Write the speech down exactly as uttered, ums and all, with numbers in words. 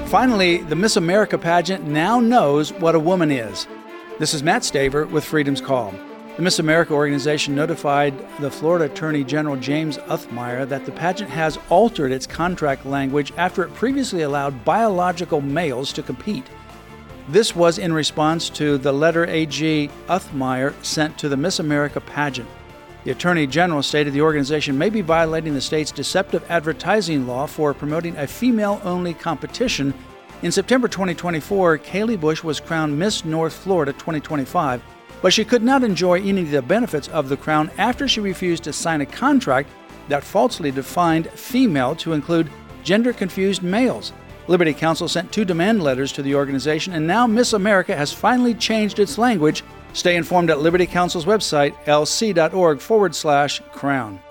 Finally, the Miss America pageant now knows what a woman is. This is Matt Staver with Freedom's Call. The Miss America organization notified the Florida Attorney General James Uthmire that the pageant has altered its contract language after it previously allowed biological males to compete. This was in response to the letter A G Uthmire sent to the Miss America pageant. The Attorney General stated the organization may be violating the state's deceptive advertising law for promoting a female-only competition. In September twenty twenty-four, Kaylee Bush was crowned Miss North Florida twenty twenty-five, but she could not enjoy any of the benefits of the crown after she refused to sign a contract that falsely defined female to include gender-confused males. Liberty Counsel sent two demand letters to the organization, and now Miss America has finally changed its language. Stay informed at Liberty Counsel's website, lc.org forward slash crown.